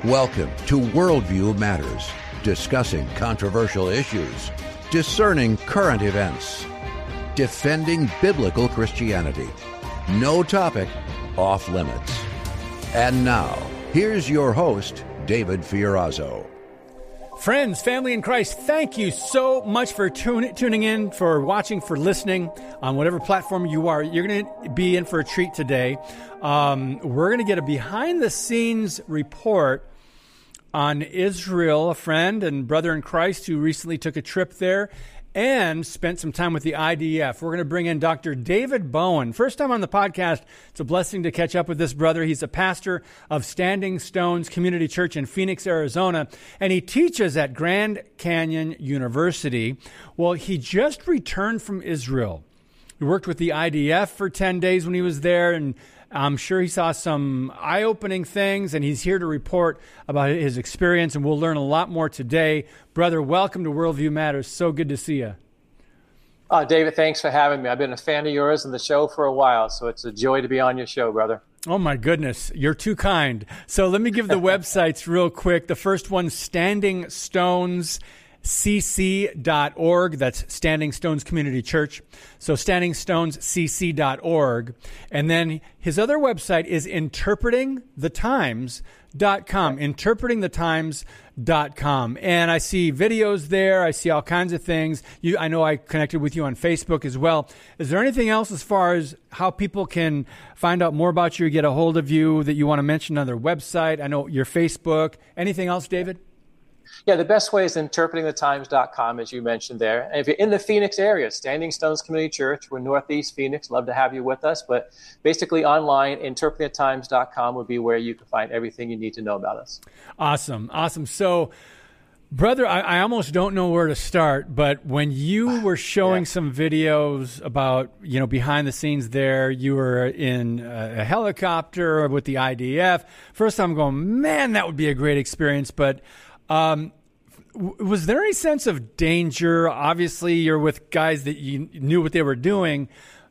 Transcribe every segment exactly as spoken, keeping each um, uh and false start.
Welcome to Worldview Matters, discussing controversial issues, discerning current events, defending biblical Christianity. No topic off limits. And now, here's your host, David Fiorazo. Friends, family in Christ, thank you so much for tune, tuning in, for watching, for listening on whatever platform you are. You're going to be in for a treat today. Um, we're going to get a behind-the-scenes report on Israel, a friend and brother in Christ who recently took a trip there and spent some time with the I D F. We're going to bring in Doctor David Bowen. First time on the podcast. It's a blessing to catch up with this brother. He's a pastor of Standing Stones Community Church in Phoenix, Arizona, and he teaches at Grand Canyon University. Well, he just returned from Israel. He worked with the I D F for ten days when he was there, and I'm sure he saw some eye-opening things, and he's here to report about his experience, and we'll learn a lot more today. Brother, welcome to Worldview Matters. So good to see you. Uh, David, thanks for having me. I've been a fan of yours and the show for a while, so it's a joy to be on your show, brother. Oh, my goodness. You're too kind. So let me give the websites real quick. The first one, Standing Stones C C dot org. That's Standing Stones Community Church. So standing stones c c dot org. And then his other website is interpreting the times dot com. interpreting the times dot com. And I see videos there. I see all kinds of things. You, I know I connected with you on Facebook as well. Is there anything else as far as how people can find out more about you, get a hold of you, that you want to mention on their website? I know your Facebook. Anything else, David? Yeah, the best way is interpreting the times dot com, as you mentioned there. And if you're in the Phoenix area, Standing Stones Community Church, we're Northeast Phoenix. Love to have you with us. But basically online, interpreting the times dot com would be where you can find everything you need to know about us. Awesome. Awesome. So, brother, I, I almost don't know where to start, but when you were showing yeah. some videos about, you know, behind the scenes there, you were in a, a helicopter with the I D F. First I'm going, man, that would be a great experience. But Um, was there any sense of danger? Obviously, you're with guys that you knew what they were doing,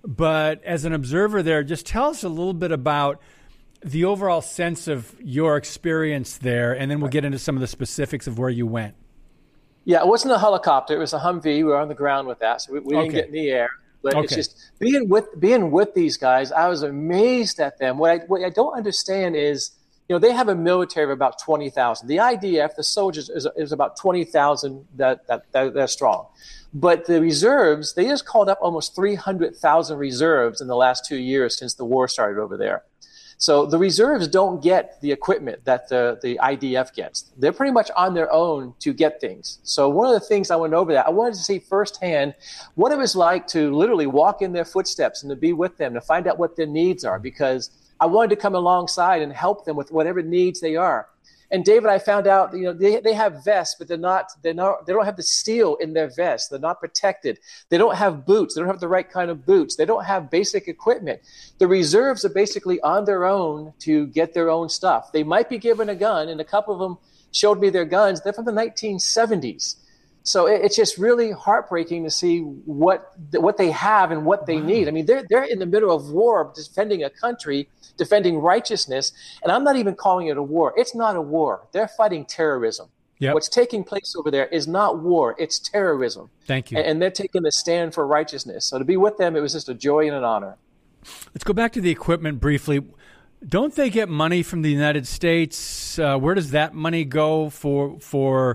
but as an observer there, just tell us a little bit about the overall sense of your experience there, and then we'll get into some of the specifics of where you went. Yeah, it wasn't a helicopter. It was a Humvee. We were on the ground with that, so we, we didn't okay. get in the air. But okay. it's just being with being with these guys, I was amazed at them. What I, what I don't understand is, you know, they have a military of about twenty thousand. The I D F, the soldiers, is, is about twenty thousand that, that, that they're strong. But the reserves, they just called up almost three hundred thousand reserves in the last two years since the war started over there. So the reserves don't get the equipment that the, the I D F gets. They're pretty much on their own to get things. So one of the things I went over that, I wanted to see firsthand what it was like to literally walk in their footsteps and to be with them, to find out what their needs are, because I wanted to come alongside and help them with whatever needs they are. And David, I found out, you know, they they have vests, but they're not, they're not, they don't have the steel in their vests. They're not protected. They don't have boots. They don't have the right kind of boots. They don't have basic equipment. The reserves are basically on their own to get their own stuff. They might be given a gun, and a couple of them showed me their guns. They're from the nineteen seventies. So it's just really heartbreaking to see what what they have and what they wow. need. I mean, they're they're in the middle of war, defending a country, defending righteousness, and I'm not even calling it a war. It's not a war. They're fighting terrorism. Yep. What's taking place over there is not war. It's terrorism. Thank you. And, and they're taking the stand for righteousness. So to be with them, it was just a joy and an honor. Let's go back to the equipment briefly. Don't they get money from the United States? Uh, where does that money go for for?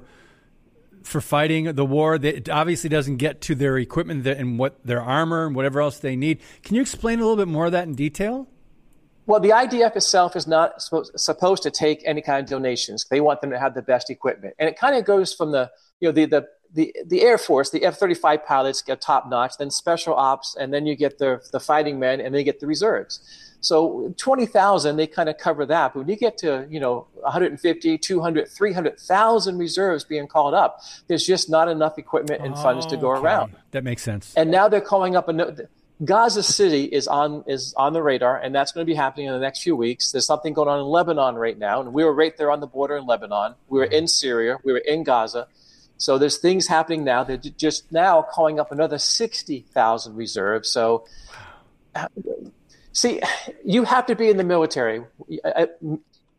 for fighting the war? It obviously doesn't get to their equipment and what their armor and whatever else they need. Can you explain a little bit more of that in detail? Well, the I D F itself is not supposed to take any kind of donations. They want them to have the best equipment. And it kind of goes from the, you know, the, the, the, the Air Force, the F thirty-five pilots get top notch, then special ops, and then you get the, the fighting men, and they get the reserves. So twenty thousand, they kind of cover that. But when you get to, you know, one hundred fifty, two hundred, three hundred thousand reserves being called up, there's just not enough equipment and funds to go okay. around. That makes sense. And now they're calling up a Gaza City is on is on the radar, and that's going to be happening in the next few weeks. There's something going on in Lebanon right now, and we were right there on the border in Lebanon. We were in Syria. We were in Gaza. So there's things happening now. They're just now calling up another sixty thousand reserves. So, see, you have to be in the military.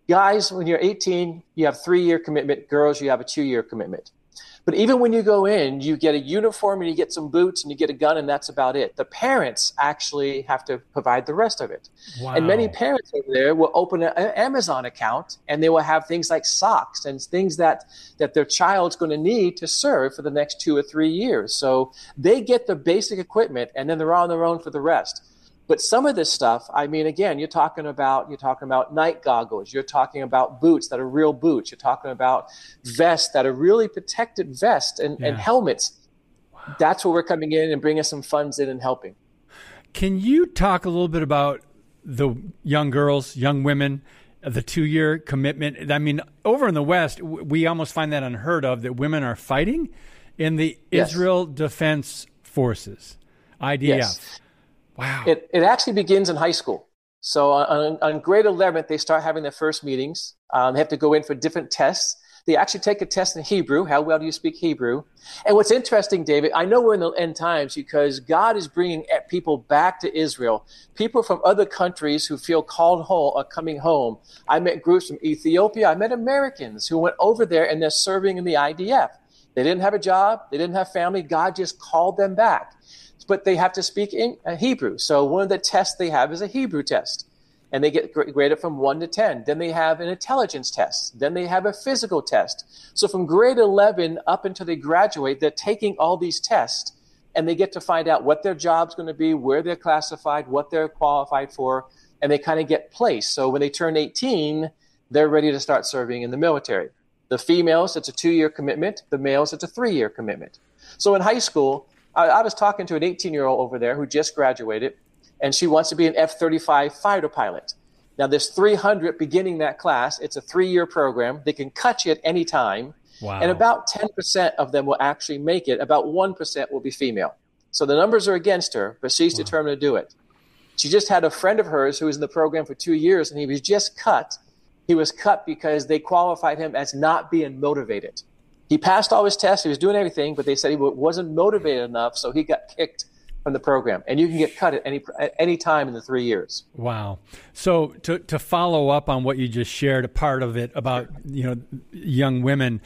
Guys, when you're eighteen, you have three-year commitment. Girls, you have a two-year commitment. But even when you go in, you get a uniform and you get some boots and you get a gun, and that's about it. The parents actually have to provide the rest of it. Wow. And many parents over there will open an Amazon account, and they will have things like socks and things that, that their child's going to need to serve for the next two or three years. So they get the basic equipment, and then they're on their own for the rest. But some of this stuff, I mean, again, you're talking about you're talking about night goggles. You're talking about boots that are real boots. You're talking about vests that are really protected vests and, yeah. and helmets. Wow. That's where we're coming in and bringing some funds in and helping. Can you talk a little bit about the young girls, young women, the two-year commitment? I mean, over in the West, we almost find that unheard of, that women are fighting in the yes. Israel Defense Forces, I D F. Yes. Wow. It it actually begins in high school. So on, on grade eleven, they start having their first meetings. Um, they have to go in for different tests. They actually take a test in Hebrew. How well do you speak Hebrew? And what's interesting, David, I know we're in the end times because God is bringing people back to Israel. People from other countries who feel called home are coming home. I met groups from Ethiopia. I met Americans who went over there and they're serving in the I D F. They didn't have a job. They didn't have family. God just called them back. But they have to speak in uh, Hebrew. So one of the tests they have is a Hebrew test. And they get graded from one to ten. Then they have an intelligence test. Then they have a physical test. So from grade eleven up until they graduate, they're taking all these tests. And they get to find out what their job's going to be, where they're classified, what they're qualified for. And they kind of get placed. So when they turn eighteen, they're ready to start serving in the military. The females, it's a two-year commitment. The males, it's a three-year commitment. So in high school, I was talking to an eighteen-year-old over there who just graduated, and she wants to be an F thirty-five fighter pilot. Now, there's three hundred beginning that class. It's a three-year program. They can cut you at any time. Wow. And about ten percent of them will actually make it. About one percent will be female. So the numbers are against her, but she's wow. determined to do it. She just had a friend of hers who was in the program for two years, and he was just cut. He was cut because they qualified him as not being motivated. He passed all his tests. He was doing everything, but they said he wasn't motivated enough, so he got kicked from the program. And you can get cut at any at any time in the three years. Wow. So to to follow up on what you just shared, a part of it about, you know, young women,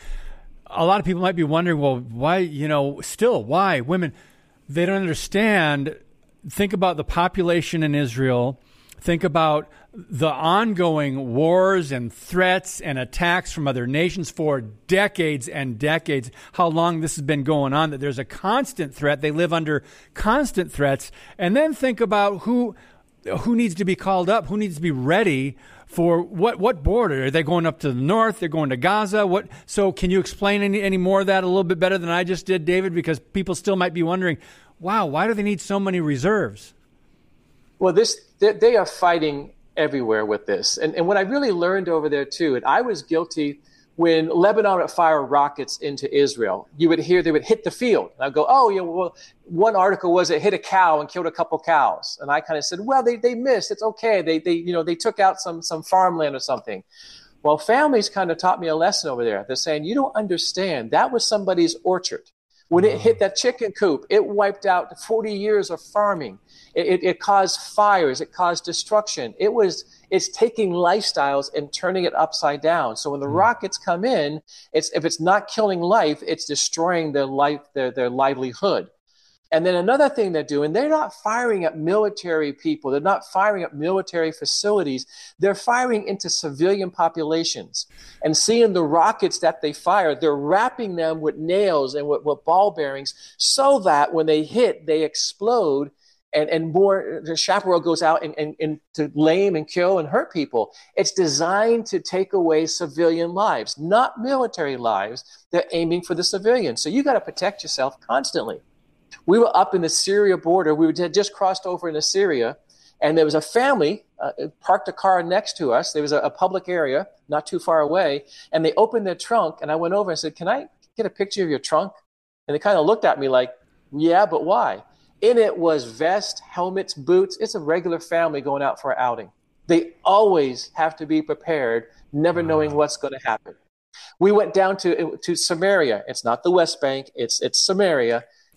a lot of people might be wondering, well, why, you know, still, why women? They don't understand. Think about the population in Israel. Think about the ongoing wars and threats and attacks from other nations for decades and decades, how long this has been going on, that there's a constant threat. They live under constant threats. And then think about who who needs to be called up, who needs to be ready for what, what border? Are they going up to the north? They're going to Gaza? What? So can you explain any, any more of that a little bit better than I just did, David? Because people still might be wondering, wow, why do they need so many reserves? Well, this they, they are fighting everywhere with this. And, and what I really learned over there, too, and I was guilty when Lebanon would fire rockets into Israel. You would hear they would hit the field. And I'd go, oh, yeah, well, one article was it hit a cow and killed a couple cows. And I kind of said, well, they they missed. It's okay. They, they you know, they took out some some farmland or something. Well, families kind of taught me a lesson over there. They're saying, you don't understand. That was somebody's orchard. When it hit that chicken coop, it wiped out forty years of farming. It, it, it caused fires. It caused destruction. It was it's taking lifestyles and turning it upside down. So when the mm. rockets come in, it's if it's not killing life, it's destroying their life, their their livelihood. And then another thing they're doing, they're not firing at military people. They're not firing at military facilities. They're firing into civilian populations. And seeing the rockets that they fire, they're wrapping them with nails and with, with ball bearings so that when they hit, they explode and, and more, the chaparral goes out and, and, and to lame and kill and hurt people. It's designed to take away civilian lives, not military lives. They're aiming for the civilians. So you got to protect yourself constantly. We were up in the Syria border. We had just crossed over into Syria, and there was a family uh, parked a car next to us. There was a, a public area not too far away, and they opened their trunk, and I went over and said, can I get a picture of your trunk? And they kind of looked at me like, yeah, but why? In it was vest, helmets, boots. It's a regular family going out for an outing. They always have to be prepared, never wow. knowing what's going to happen. We went down to to Samaria. It's not the West Bank. It's it's Samaria.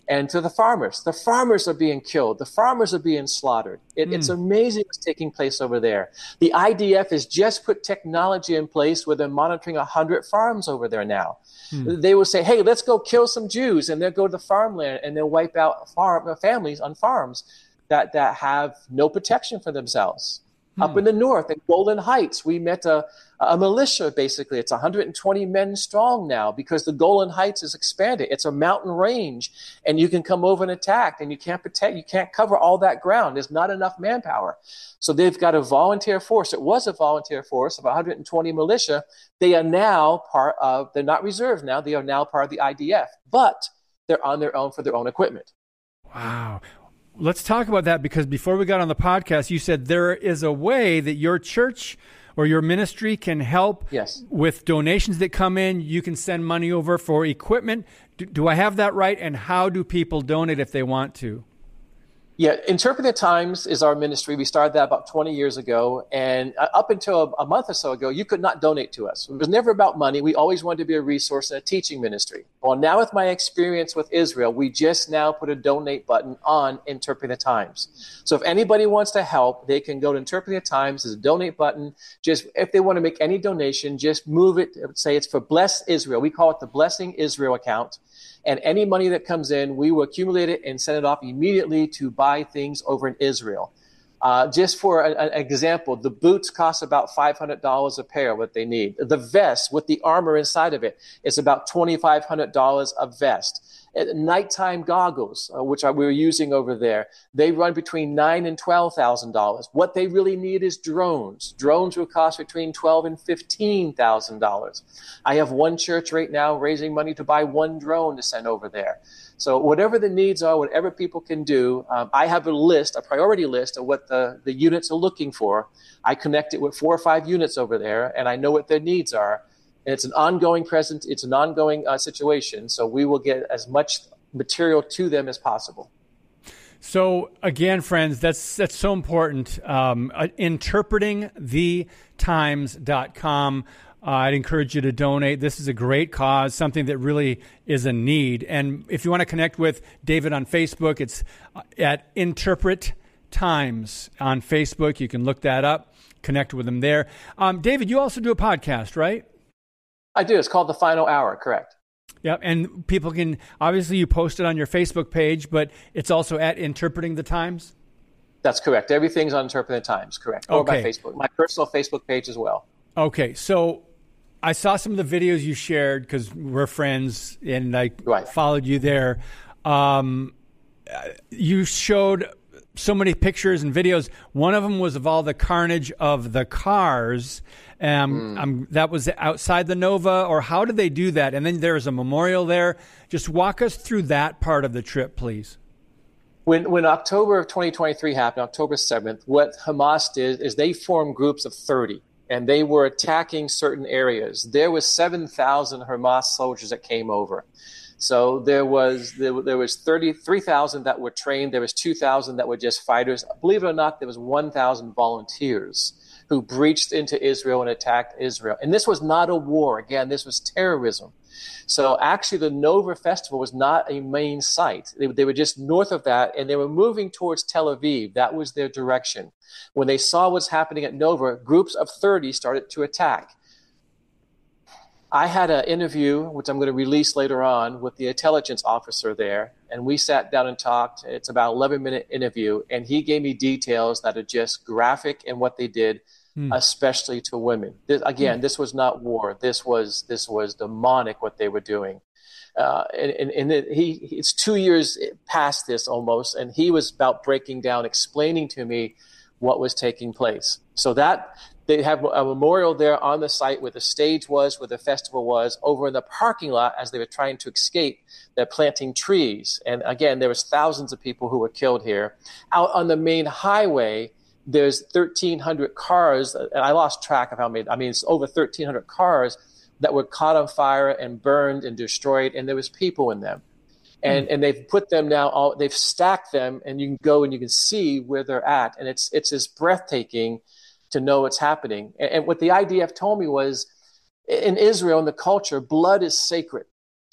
and to the farmers. The farmers are being killed. The farmers are being slaughtered. It, mm. It's amazing what's taking place over there. The I D F has just put technology in place where they're monitoring one hundred farms over there now. Mm. They will say, hey, let's go kill some Jews, and they'll go to the farmland, and they'll wipe out farm families on farms that, that have no protection for themselves. Hmm. Up in the north, in Golan Heights, we met a, a militia, basically. It's one hundred twenty men strong now because the Golan Heights is expanded. It's a mountain range, and you can come over and attack, and you can't protect, you can't cover all that ground. There's not enough manpower. So they've got a volunteer force. It was a volunteer force of one hundred twenty militia. They are now part of, they're not reserved now, they are now part of the I D F, but they're on their own for their own equipment. Wow. Let's talk about that, because before we got on the podcast, you said there is a way that your church or your ministry can help yes. with donations that come in. You can send money over for equipment. Do, do I have that right? And how do people donate if they want to? Yeah, Interpret the Times is our ministry. We started that about twenty years ago. And up until a, a month or so ago, you could not donate to us. It was never about money. We always wanted to be a resource and a teaching ministry. Well, now with my experience with Israel, we just now put a donate button on Interpret the Times. So if anybody wants to help, they can go to Interpret the Times. There's a donate button. Just if they want to make any donation, just move it. Say it's for Bless Israel. We call it the Blessing Israel account. And any money that comes in, we will accumulate it and send it off immediately to buy things over in Israel. Uh, just for a, an example, the boots cost about five hundred dollars a pair, what they need. The vest with the armor inside of it is about twenty-five hundred dollars a vest. Nighttime goggles, uh, which we were using over there, they run between nine thousand dollars and twelve thousand dollars. What they really need is drones. Drones will cost between twelve thousand dollars and fifteen thousand dollars. I have one church right now raising money to buy one drone to send over there. So whatever the needs are, whatever people can do, um, I have a list, a priority list of what the, the units are looking for. I connect it with four or five units over there, and I know what their needs are. And it's an ongoing present. It's an ongoing uh, situation. So we will get as much material to them as possible. So again, friends, that's that's so important. Um, uh, interpreting the times dot com. Uh, I'd encourage you to donate. This is a great cause, something that really is a need. And if you want to connect with David on Facebook, it's at Interpret Times on Facebook. You can look that up, connect with him there. Um, David, you also do a podcast, right? I do. It's called The Final Hour, correct. Yeah, and people can, obviously you post it on your Facebook page, but it's also at Interpreting the Times? That's correct. Everything's on Interpreting the Times, correct. Or okay. my Facebook, my personal Facebook page as well. Okay, so I saw some of the videos you shared because we're friends and I right. followed you there. Um, you showed so many pictures and videos. One of them was of all the carnage of the cars. Um, mm. um, that was outside the Nova, or how did they do that? And then there's a memorial there. Just walk us through that part of the trip, please. When when October of twenty twenty-three happened, October seventh, what Hamas did is they formed groups of thirty, and they were attacking certain areas. There was seven thousand Hamas soldiers that came over. So there was there, there was thirty-three thousand that were trained. There was two thousand that were just fighters. Believe it or not, there was one thousand volunteers who breached into Israel and attacked Israel. And this was not a war. Again, this was terrorism. So actually the Nova Festival was not a main site. They, they were just north of that, and they were moving towards Tel Aviv. That was their direction. When they saw what's happening at Nova, groups of thirty started to attack. I had an interview, which I'm going to release later on, with the intelligence officer there, and we sat down and talked. It's about an eleven-minute interview, and he gave me details that are just graphic in what they did, hmm. especially to women. This, again, hmm. this was not war. This was this was demonic what they were doing. Uh, and and, and it, he it's two years past this almost, and he was about breaking down, explaining to me what was taking place. So that. They have a memorial there on the site where the stage was, where the festival was. Over in the parking lot, as they were trying to escape, they're planting trees. And again, there was thousands of people who were killed here. Out on the main highway, there's thirteen hundred cars, and I lost track of how many. I mean, it's over thirteen hundred cars that were caught on fire and burned and destroyed, and there was people in them. And and they've put them now, all, they've stacked them, and you can go and you can see where they're at. And it's it's just breathtaking to know what's happening. And, and what the I D F told me was, in Israel, in the culture, blood is sacred.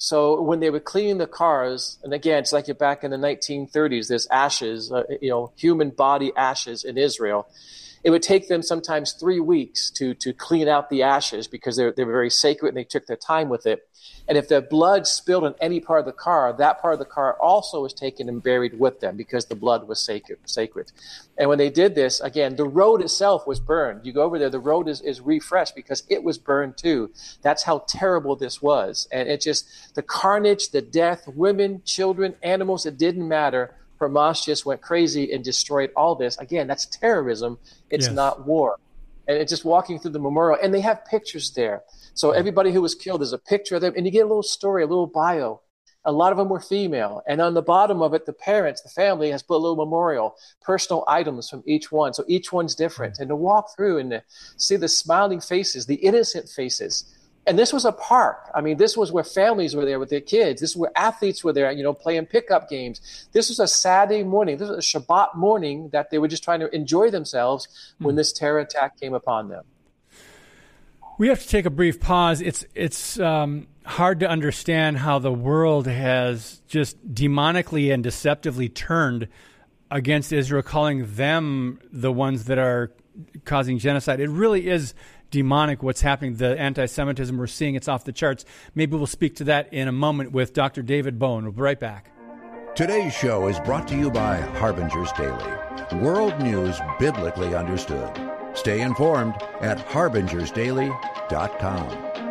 So when they were cleaning the cars, and again, it's like you're back in the nineteen thirties, there's ashes, uh, you know, human body ashes in Israel. It would take them sometimes three weeks to to clean out the ashes because they they were very sacred and they took their time with it. And if their blood spilled on any part of the car, that part of the car also was taken and buried with them because the blood was sacred. sacred. And when they did this, again, the road itself was burned. You go over there, the road is, is refreshed because it was burned too. That's how terrible this was. And it just, the carnage, the death, women, children, animals, it didn't matter. Hamas just went crazy and destroyed all this. Again, that's terrorism. It's yes. not war. And it's just walking through the memorial. And they have pictures there. So everybody who was killed, there's a picture of them. And you get a little story, a little bio. A lot of them were female. And on the bottom of it, the parents, the family has put a little memorial, personal items from each one. So each one's different. And to walk through and to see the smiling faces, the innocent faces. And this was a park. I mean, this was where families were there with their kids. This is where athletes were there, you know, playing pickup games. This was a Saturday morning. This was a Shabbat morning that they were just trying to enjoy themselves when this terror attack came upon them. We have to take a brief pause. It's it's um, hard to understand how the world has just demonically and deceptively turned against Israel, calling them the ones that are causing genocide. It really is demonic what's happening. The anti-Semitism we're seeing, it's off the charts. Maybe we'll speak to that in a moment with Doctor David Bowen. We'll be right back. Today's show is brought to you by Harbinger's Daily, world news biblically understood. Stay informed at harbingers daily dot com.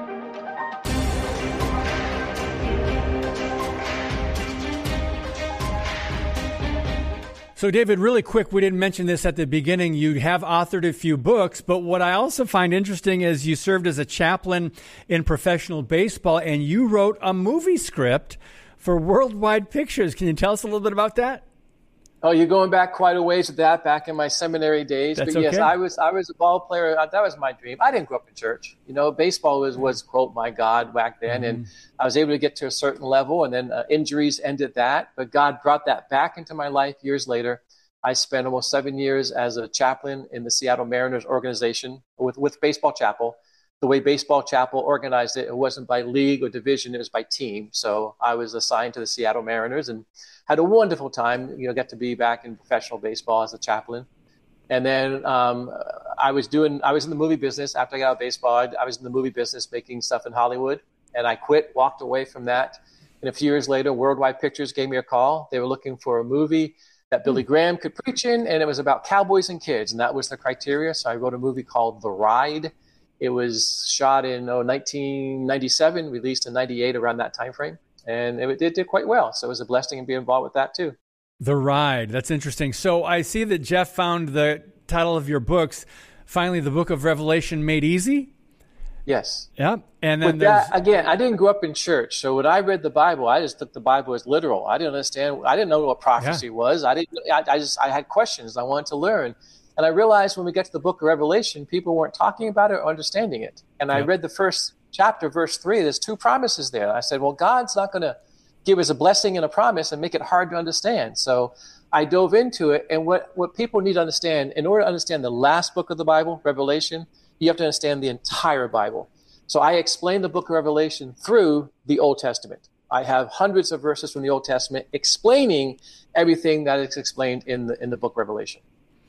So, David, really quick, we didn't mention this at the beginning. You have authored a few books, but what I also find interesting is you served as a chaplain in professional baseball, and you wrote a movie script for Worldwide Pictures. Can you tell us a little bit about that? Oh, you're going back quite a ways with that, back in my seminary days. That's but yes, okay. I was I was a ball player. That was my dream. I didn't grow up in church. You know, baseball was, was quote, my God back then. Mm-hmm. And I was able to get to a certain level, and then uh, injuries ended that. But God brought that back into my life years later. I spent almost seven years as a chaplain in the Seattle Mariners organization with, with Baseball Chapel. The way Baseball Chapel organized it, it wasn't by league or division, it was by team. So I was assigned to the Seattle Mariners and had a wonderful time, you know, get to be back in professional baseball as a chaplain. And then um, I was doing, I was in the movie business after I got out of baseball. I, I was in the movie business making stuff in Hollywood, and I quit, walked away from that. And a few years later, Worldwide Pictures gave me a call. They were looking for a movie that Billy Graham could preach in, and it was about cowboys and kids, and that was the criteria. So I wrote a movie called The Ride. It was shot in oh, nineteen ninety-seven, released in ninety-eight, around that time frame. And it, it did quite well. So it was a blessing to be involved with that too. The Ride. That's interesting. So I see that Jeff found the title of your books, finally, the Book of Revelation Made Easy. Yes. Yeah. And then With that, again, I didn't grow up in church. So when I read the Bible, I just took the Bible as literal. I didn't understand. I didn't know what prophecy Yeah. was. I didn't, I, I just, I had questions. I wanted to learn. And I realized when we get to the Book of Revelation, people weren't talking about it or understanding it. And I Yep. read the first chapter, verse three, there's two promises there. I said, well, God's not going to give us a blessing and a promise and make it hard to understand. So I dove into it. And what, what people need to understand, in order to understand the last book of the Bible, Revelation, you have to understand the entire Bible. So I explain the Book of Revelation through the Old Testament. I have hundreds of verses from the Old Testament explaining everything that is explained in the in the Book of Revelation.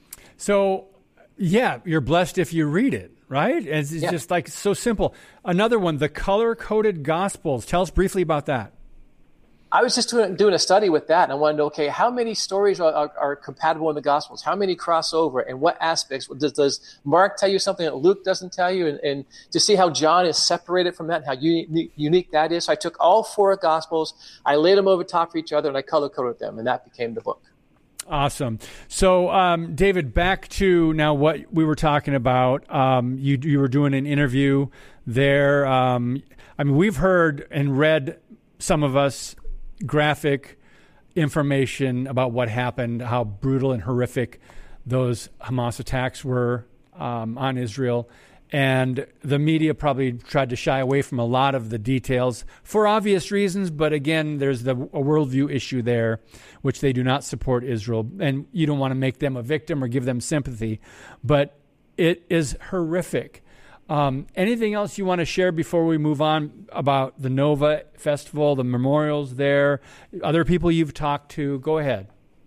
So, yeah, you're blessed if you read it, right? It's Yeah. just like so simple. Another one, the color-coded Gospels. Tell us briefly about that. I was just doing, doing a study with that, and I wanted to know, okay, how many stories are, are, are compatible in the Gospels? How many cross over, and what aspects? Does, does Mark tell you something that Luke doesn't tell you? And, and to see how John is separated from that, and how unique, unique that is. So I took all four Gospels, I laid them over top of each other, and I color-coded them, and that became the book. Awesome. So, um, David, back to now what we were talking about. Um, you, you were doing an interview there. Um, I mean, we've heard and read, some of us, graphic information about what happened, how brutal and horrific those Hamas attacks were um, on Israel. And the media probably tried to shy away from a lot of the details for obvious reasons. But again, there's the a worldview issue there, which they do not support Israel. And you don't want to make them a victim or give them sympathy. But it is horrific. Um, anything else you want to share before we move on about the Nova Festival, the memorials there, other people you've talked to? Go ahead.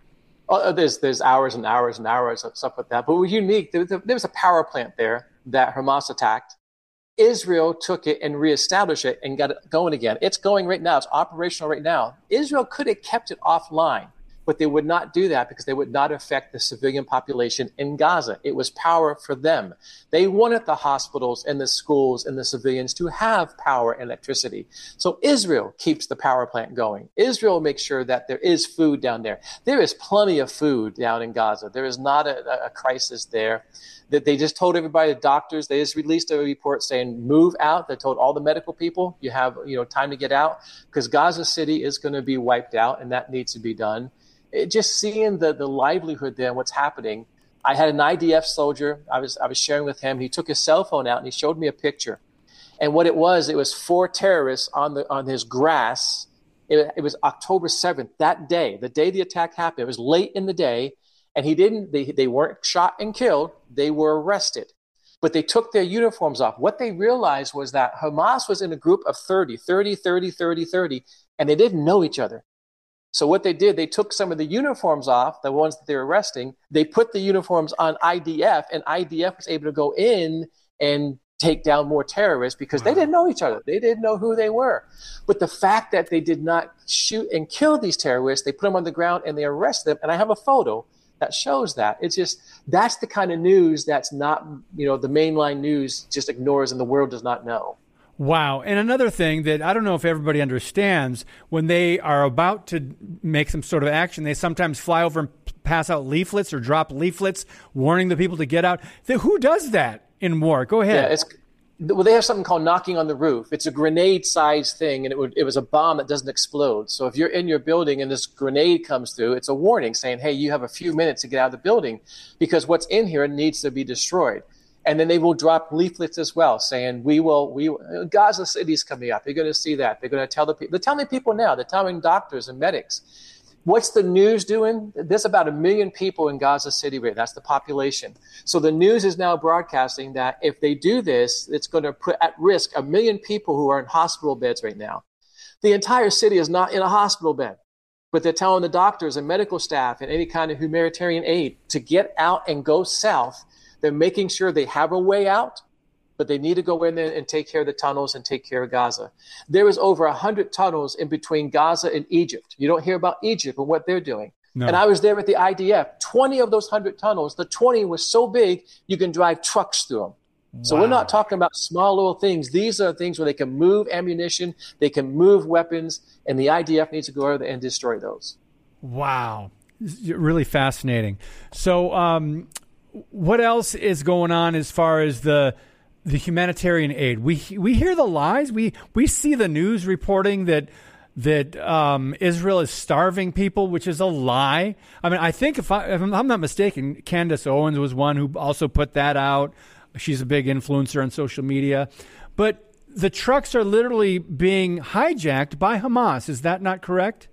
Oh, there's there's hours and hours and hours of stuff with that. But we're unique. There, there was a power plant there that Hamas attacked. Israel took it and reestablished it and got it going again. It's going right now. It's operational right now. Israel could have kept it offline, but they would not do that because they would not affect the civilian population in Gaza. It was power for them. They wanted the hospitals and the schools and the civilians to have power and electricity. So Israel keeps the power plant going. Israel makes sure that there is food down there. There is plenty of food down in Gaza. There is not a, a crisis there. That they just told everybody, the doctors, they just released a report saying, move out. They told all the medical people, you have you know time to get out because Gaza City is going to be wiped out and that needs to be done. It, just seeing the, the livelihood there and what's happening. I had an I D F soldier. I was I was sharing with him. He took his cell phone out and he showed me a picture. And what it was, it was four terrorists on the on his grass. It, it was October seventh, that day, the day the attack happened. It was late in the day. And he didn't, they, they weren't shot and killed. They were arrested. But they took their uniforms off. What they realized was that Hamas was in a group of thirty, thirty, thirty, thirty, thirty, and they didn't know each other. So what they did, they took some of the uniforms off, the ones that they were arresting. They put the uniforms on I D F, and I D F was able to go in and take down more terrorists because wow. they didn't know each other. They didn't know who they were. But the fact that they did not shoot and kill these terrorists, they put them on the ground and they arrested them. And I have a photo that shows that. It's just, that's the kind of news that's not, you know, the mainline news just ignores and the world does not know. Wow. And another thing that I don't know if everybody understands, when they are about to make some sort of action, they sometimes fly over and pass out leaflets or drop leaflets warning the people to get out. Who does that in war? Go ahead. Yeah, it's, well, they have something called knocking on the roof. It's a grenade-sized thing, and it, would, it was a bomb that doesn't explode. So if you're in your building and this grenade comes through, it's a warning saying, hey, you have a few minutes to get out of the building because what's in here needs to be destroyed. And then they will drop leaflets as well saying, we will, we will, Gaza City's coming up. You're going to see that. They're going to tell the people. They're telling people now. They're telling doctors and medics. What's the news doing? There's about a million people in Gaza City. That's the population. So the news is now broadcasting that if they do this, it's going to put at risk a million people who are in hospital beds right now. The entire city is not in a hospital bed, but they're telling the doctors and medical staff and any kind of humanitarian aid to get out and go south. They're making sure they have a way out, but they need to go in there and take care of the tunnels and take care of Gaza. There is over one hundred tunnels in between Gaza and Egypt. You don't hear about Egypt and what they're doing. No. And I was there with the I D F. twenty of those one hundred tunnels, the twenty was so big, you can drive trucks through them. Wow. So we're not talking about small little things. These are things where they can move ammunition, they can move weapons, and the I D F needs to go over there and destroy those. Wow. Really fascinating. So um, what else is going on as far as the the humanitarian aid? We we hear the lies. We we see the news reporting that that um, Israel is starving people, which is a lie. I mean, I think if, I, if I'm not mistaken, Candace Owens was one who also put that out. She's a big influencer on social media. But the trucks are literally being hijacked by Hamas. Is that not correct?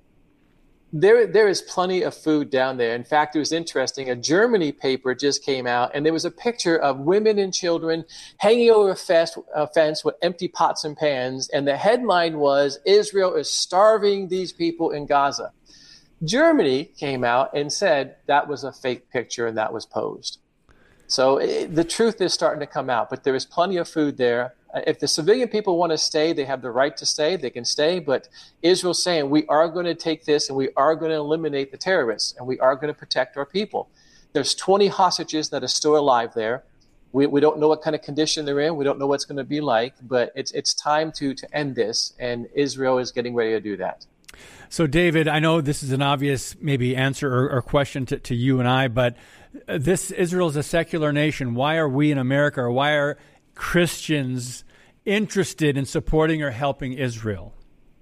There, there is plenty of food down there. In fact, it was interesting. A Germany paper just came out, and there was a picture of women and children hanging over a fence, a fence with empty pots and pans, and the headline was, Israel is starving these people in Gaza. Germany came out and said that was a fake picture and that was posed. So it, the truth is starting to come out, but there is plenty of food there. If the civilian people want to stay, they have the right to stay. They can stay. But Israel's saying we are going to take this and we are going to eliminate the terrorists and we are going to protect our people. There's twenty hostages that are still alive there. We we don't know what kind of condition they're in. We don't know what it's going to be like. But it's it's time to to end this, and Israel is getting ready to do that. So, David, I know this is an obvious maybe answer or, or question to, to you and I, but this Israel is a secular nation. Why are we in America, or why are Christians interested in supporting or helping Israel?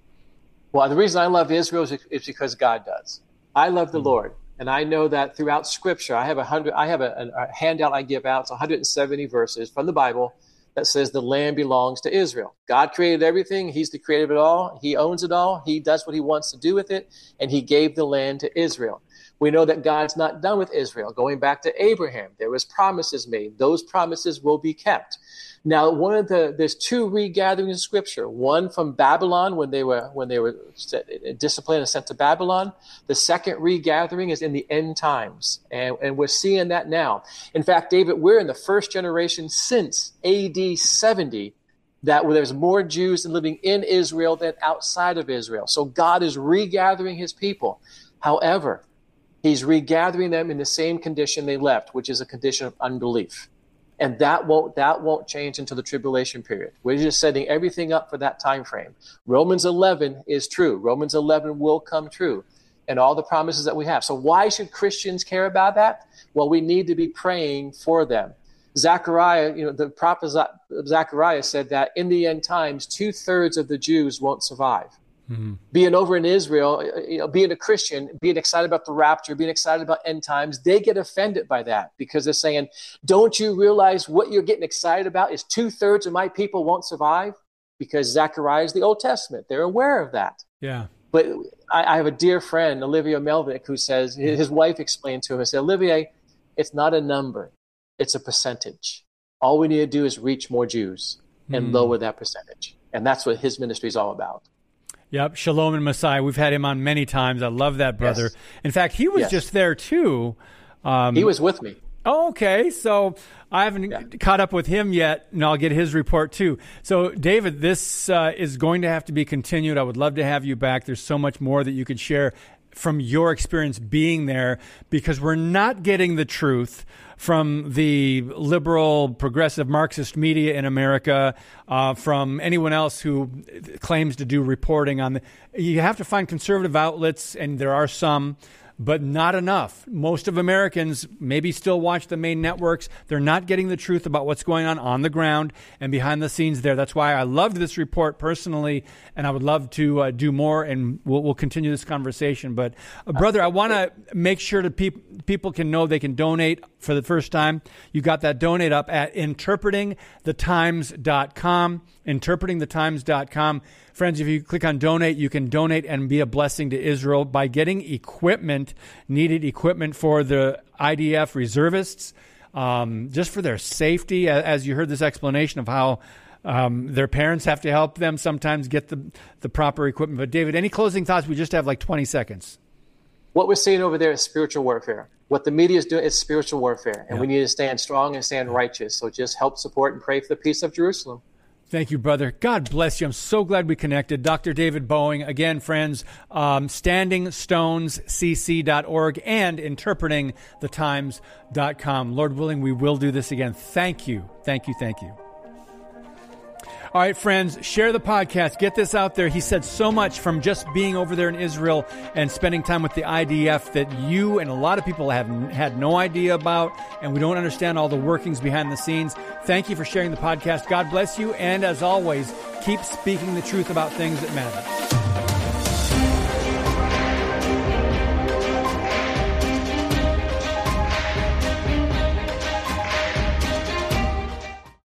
Well, the reason I love Israel is, is because God does. I love the mm-hmm. Lord, and I know that throughout Scripture, I have a hundred. I have a, a handout I give out. It's one hundred seventy verses from the Bible that says the land belongs to Israel. God created everything. He's the creator of it all. He owns it all. He does what he wants to do with it, and he gave the land to Israel. We know that God's not done with Israel. Going back to Abraham, there was promises made. Those promises will be kept. Now, one of the there's two regatherings in Scripture. One from Babylon when they were when they were disciplined and sent to Babylon. The second regathering is in the end times, and, and we're seeing that now. In fact, David, we're in the first generation since A D seventy that where there's more Jews living in Israel than outside of Israel. So God is regathering his people. However, he's regathering them in the same condition they left, which is a condition of unbelief. And that won't that won't change until the tribulation period. We're just setting everything up for that time frame. Romans eleven is true. Romans eleven will come true, and all the promises that we have. So why should Christians care about that? Well, we need to be praying for them. Zechariah, you know, the prophet Zechariah said that in the end times, two thirds of the Jews won't survive. Mm-hmm. Being over in Israel, you know, being a Christian, being excited about the rapture, being excited about end times, they get offended by that because they're saying, don't you realize what you're getting excited about is two thirds of my people won't survive? Because Zechariah is the Old Testament. They're aware of that. Yeah. But I, I have a dear friend, Olivia Melvick, who says, his, his wife explained to him, and said, Olivier, it's not a number, it's a percentage. All we need to do is reach more Jews and mm. lower that percentage. And that's what his ministry is all about. Yep, Shalom and Messiah. We've had him on many times. I love that brother. Yes. In fact, he was yes. just there too. Um, he was with me. Oh, okay. So I haven't yeah. caught up with him yet, and I'll get his report too. So, David, this uh, is going to have to be continued. I would love to have you back. There's so much more that you could share from your experience being there, because we're not getting the truth from the liberal, progressive, Marxist media in America, uh, from anyone else who claims to do reporting on the. You have to find conservative outlets, and there are some, but not enough. Most of Americans maybe still watch the main networks. They're not getting the truth about what's going on on the ground and behind the scenes there. That's why I loved this report personally, and I would love to uh, do more, and we'll, we'll continue this conversation. But, uh, brother, I want to make sure that peop- people can know they can donate for the first time. You got that donate up at interpreting the times dot com, interpreting the times dot com. Friends, if you click on donate, you can donate and be a blessing to Israel by getting equipment, needed equipment for the I D F reservists, um, just for their safety, as you heard this explanation of how um, their parents have to help them sometimes get the, the proper equipment. But David, any closing thoughts? We just have like twenty seconds. What we're seeing over there is spiritual warfare. What the media is doing is spiritual warfare, and yep. we need to stand strong and stand righteous. So just help support and pray for the peace of Jerusalem. Thank you, brother. God bless you. I'm so glad we connected. Doctor David Boeing, again, friends, um, standing stones c c dot org and interpreting the times dot com. Lord willing, we will do this again. Thank you. Thank you. Thank you. All right, friends, share the podcast. Get this out there. He said so much from just being over there in Israel and spending time with the I D F that you and a lot of people have had no idea about, and we don't understand all the workings behind the scenes. Thank you for sharing the podcast. God bless you, and as always, keep speaking the truth about things that matter.